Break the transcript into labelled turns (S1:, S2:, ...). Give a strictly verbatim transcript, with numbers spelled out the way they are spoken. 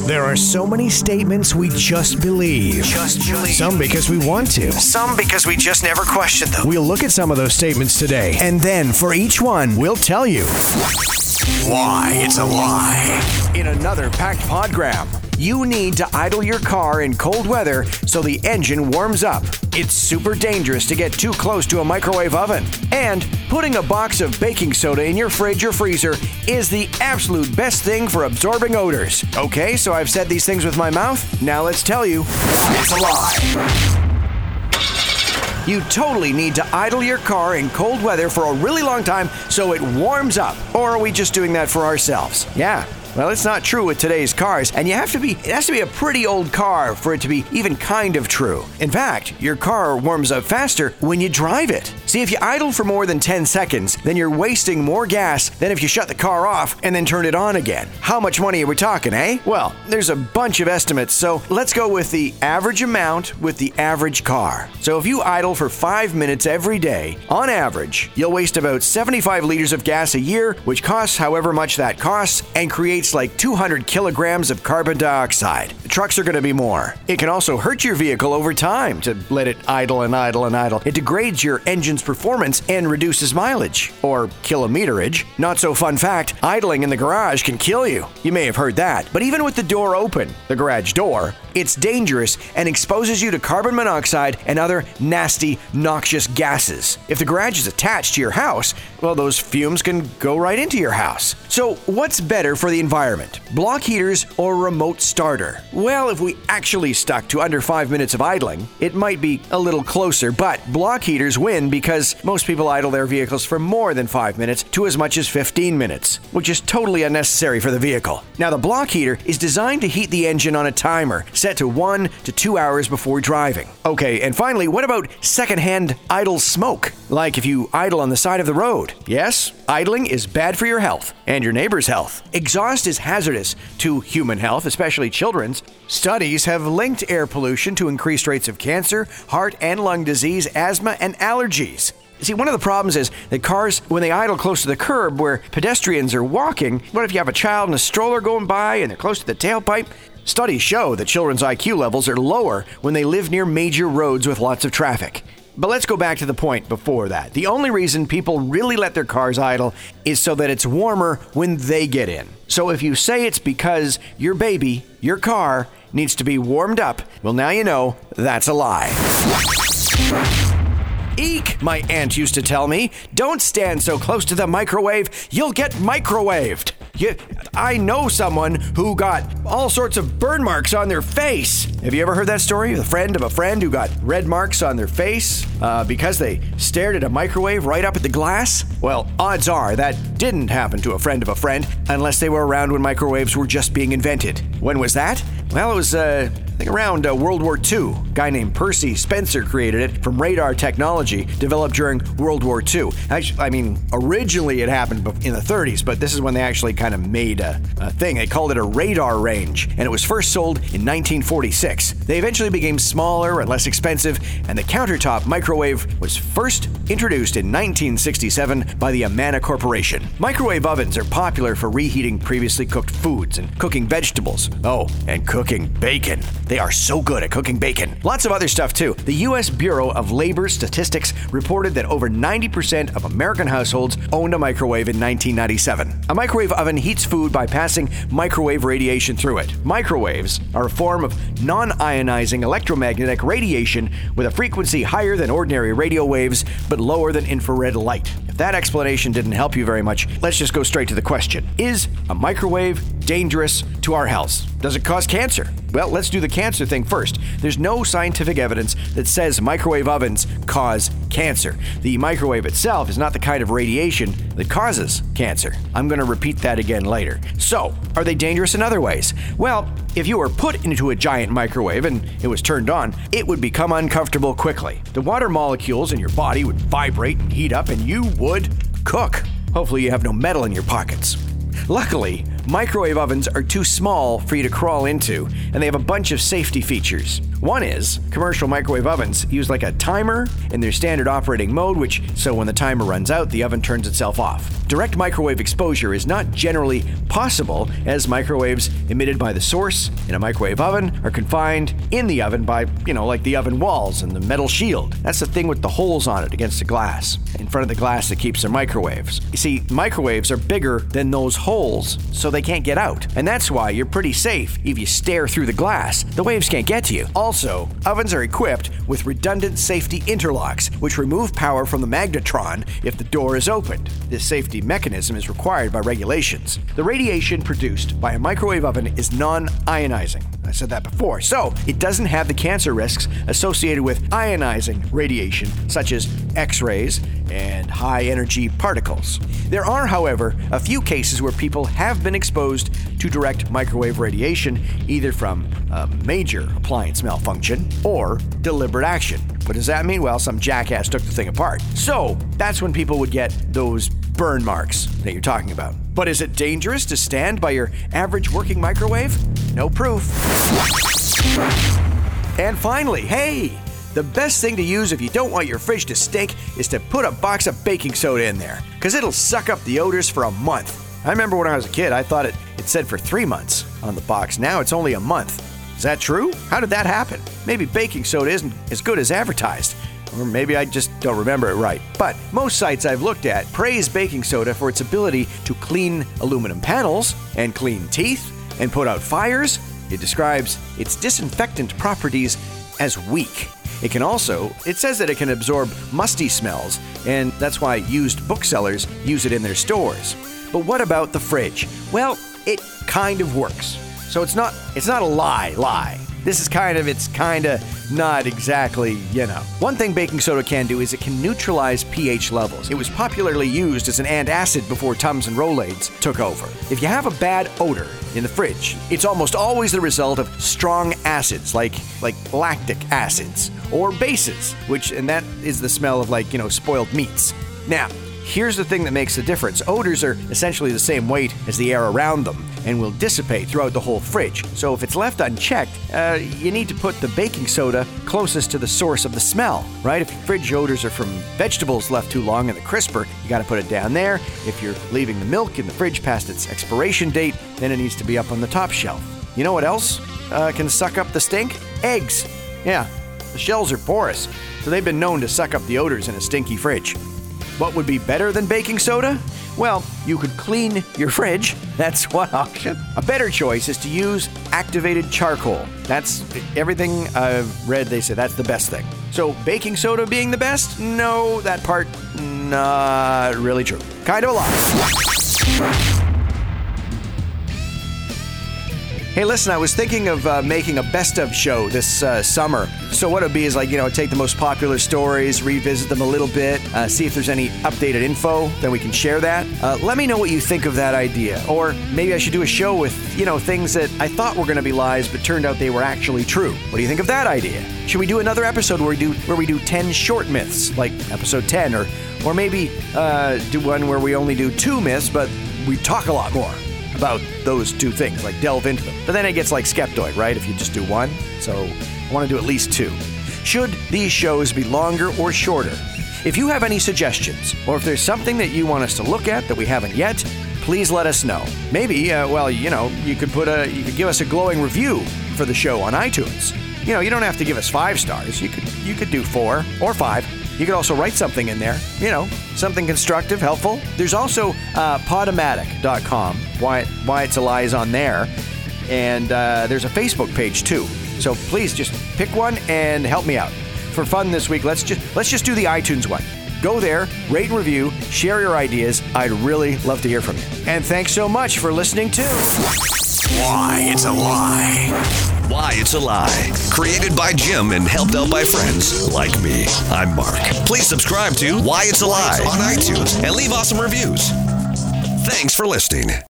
S1: There are so many statements we just believe. Just believe. Some because we want to. Some because we just never questioned them. We'll look at some of those statements today, and then for each one, we'll tell you why it's a lie. In another packed podgram, you need to idle your car in cold weather so the engine warms up. It's super dangerous to get too close to a microwave oven. And putting a box of baking soda in your fridge or freezer is the absolute best thing for absorbing odors. Okay, so I've said these things with my mouth. Now let's tell you why it's a lie. You totally need to idle your car in cold weather for a really long time so it warms up. Or are we just doing that for ourselves? Yeah. Well, it's not true with today's cars, and you have to be, it has to be a pretty old car for it to be even kind of true. In fact, your car warms up faster when you drive it. See, if you idle for more than ten seconds, then you're wasting more gas than if you shut the car off and then turn it on again. How much money are we talking, eh? Well, there's a bunch of estimates, so let's go with the average amount with the average car. So if you idle for five minutes every day, on average, you'll waste about seventy-five liters of gas a year, which costs however much that costs, and creates like two hundred kilograms of carbon dioxide. The trucks are going to be more. It can also hurt your vehicle over time to let it idle and idle and idle. It degrades your engine's performance and reduces mileage, or kilometerage. Not so fun fact, idling in the garage can kill you. You may have heard that. But even with the door open, the garage door, it's dangerous and exposes you to carbon monoxide and other nasty, noxious gases. If the garage is attached to your house, well, those fumes can go right into your house. So what's better for the environment, block heaters or remote starter? Well, if we actually stuck to under five minutes of idling, it might be a little closer, but block heaters win because most people idle their vehicles for more than five minutes to as much as fifteen minutes, which is totally unnecessary for the vehicle. Now, the block heater is designed to heat the engine on a timer set to one to two hours before driving. Okay, and finally, what about secondhand idle smoke? Like if you idle on the side of the road. Yes, idling is bad for your health and your neighbor's health. Exhaust is hazardous to human health, especially children's. Studies have linked air pollution to increased rates of cancer, heart and lung disease, asthma, and allergies. See, one of the problems is that cars, when they idle close to the curb where pedestrians are walking, what if you have a child in a stroller going by and they're close to the tailpipe? Studies show that children's I Q levels are lower when they live near major roads with lots of traffic. But let's go back to the point before that. The only reason people really let their cars idle is so that it's warmer when they get in. So if you say it's because your baby, your car, needs to be warmed up, well, now you know that's a lie. Eek, my aunt used to tell me, don't stand so close to the microwave, you'll get microwaved. You, I know someone who got all sorts of burn marks on their face. Have you ever heard that story? A friend of a friend who got red marks on their face uh, because they stared at a microwave right up at the glass? Well, odds are that didn't happen to a friend of a friend unless they were around when microwaves were just being invented. When was that? Well, it was uh, I think around uh, World War Two. A guy named Percy Spencer created it from radar technology developed during World War Two. Actually, I mean, originally it happened in the thirties, but this is when they actually kind of made a, a thing. They called it a radar range, and it was first sold in nineteen forty-six. They eventually became smaller and less expensive, and the countertop microwave was first introduced in nineteen sixty-seven by the Amana Corporation. Microwave ovens are popular for reheating previously cooked foods and cooking vegetables. Oh, and cooking bacon. They are so good at cooking bacon. Lots of other stuff too. The U S Bureau of Labor Statistics reported that over ninety percent of American households owned a microwave in nineteen ninety-seven. A microwave oven heats food by passing microwave radiation through it. Microwaves are a form of non-ionizing electromagnetic radiation with a frequency higher than ordinary radio waves, but lower than infrared light. If that explanation didn't help you very much, let's just go straight to the question. Is a microwave dangerous to our health? Does it cause cancer? Well, let's do the cancer thing first. There's no scientific evidence that says microwave ovens cause cancer. The microwave itself is not the kind of radiation that causes cancer. I'm going to repeat that again later. So, are they dangerous in other ways? Well, if you were put into a giant microwave and it was turned on, it would become uncomfortable quickly. The water molecules in your body would vibrate and heat up, and you would cook. Hopefully you have no metal in your pockets. Luckily, microwave ovens are too small for you to crawl into, and they have a bunch of safety features. One is commercial microwave ovens use like a timer in their standard operating mode, which so when the timer runs out, the oven turns itself off. Direct microwave exposure is not generally possible, as microwaves emitted by the source in a microwave oven are confined in the oven by, you know, like the oven walls and the metal shield. That's the thing with the holes on it against the glass, in front of the glass that keeps their microwaves. You see, microwaves are bigger than those holes, so they can't get out. And that's why you're pretty safe if you stare through the glass. The waves can't get to you. Also, ovens are equipped with redundant safety interlocks, which remove power from the magnetron if the door is opened. This safety mechanism is required by regulations. The radiation produced by a microwave oven is non-ionizing. I said that before. So, it doesn't have the cancer risks associated with ionizing radiation, such as X-rays and high-energy particles. There are, however, a few cases where people have been exposed to direct microwave radiation, either from a major appliance malfunction or deliberate action. What does that mean? Well, some jackass took the thing apart. So, that's when people would get those burn marks that you're talking about. But is it dangerous to stand by your average working microwave? No proof. And finally, hey, the best thing to use if you don't want your fridge to stink is to put a box of baking soda in there, because it'll suck up the odors for a month. I remember when I was a kid, I thought it, it said for three months on the box. Now it's only a month. Is that true? How did that happen? Maybe baking soda isn't as good as advertised. Or maybe I just don't remember it right. But most sites I've looked at praise baking soda for its ability to clean aluminum panels and clean teeth and put out fires. It describes its disinfectant properties as weak. It can also, it says that it can absorb musty smells, and that's why used booksellers use it in their stores. But what about the fridge? Well, it kind of works. So it's not, it's not a lie, lie. This is kind of, it's kind of not exactly, you know. One thing baking soda can do is it can neutralize pH levels. It was popularly used as an antacid before Tums and Rolaids took over. If you have a bad odor in the fridge, it's almost always the result of strong acids, like like lactic acids, or bases, which, and that is the smell of, like, you know, spoiled meats. Now, here's the thing that makes the difference. Odors are essentially the same weight as the air around them and will dissipate throughout the whole fridge. So if it's left unchecked, uh, you need to put the baking soda closest to the source of the smell, right? If fridge odors are from vegetables left too long in the crisper, you gotta put it down there. If you're leaving the milk in the fridge past its expiration date, then it needs to be up on the top shelf. You know what else uh, can suck up the stink? Eggs. Yeah, the shells are porous, so they've been known to suck up the odors in a stinky fridge. What would be better than baking soda? Well, you could clean your fridge. That's one option. A better choice is to use activated charcoal. That's everything I've read. They say that's the best thing. So baking soda being the best? No, that part, not really true. Kind of a lie. Hey, listen, I was thinking of uh, making a best-of show this uh, summer. So what it would be is, like, you know, take the most popular stories, revisit them a little bit, uh, see if there's any updated info, then we can share that. Uh, let me know what you think of that idea. Or maybe I should do a show with, you know, things that I thought were going to be lies, but turned out they were actually true. What do you think of that idea? Should we do another episode where we do where we do ten short myths, like episode ten, or or maybe uh, do one where we only do two myths, but we talk a lot more about those two things, like delve into them. But then it gets like Skeptoid, right, if you just do one? So I want to do at least two. Should these shows be longer or shorter? If you have any suggestions, or if there's something that you want us to look at that we haven't yet, please let us know. Maybe, uh, well, you know, you could put a, you could give us a glowing review for the show on iTunes. You know, you don't have to give us five stars. You could, you could do four or five. You could also write something in there, you know, something constructive, helpful. There's also uh, Podomatic dot com, why, why It's a Lie is on there. And uh, there's a Facebook page too. So please just pick one and help me out. For fun this week, let's just let's just do the iTunes one. Go there, rate and review, share your ideas. I'd really love to hear from you. And thanks so much for listening to
S2: Why It's a Lie. Why It's a Lie. Created by Jim and helped out by friends like me. I'm Mark. Please subscribe to Why It's a Lie on iTunes and leave awesome reviews. Thanks for listening.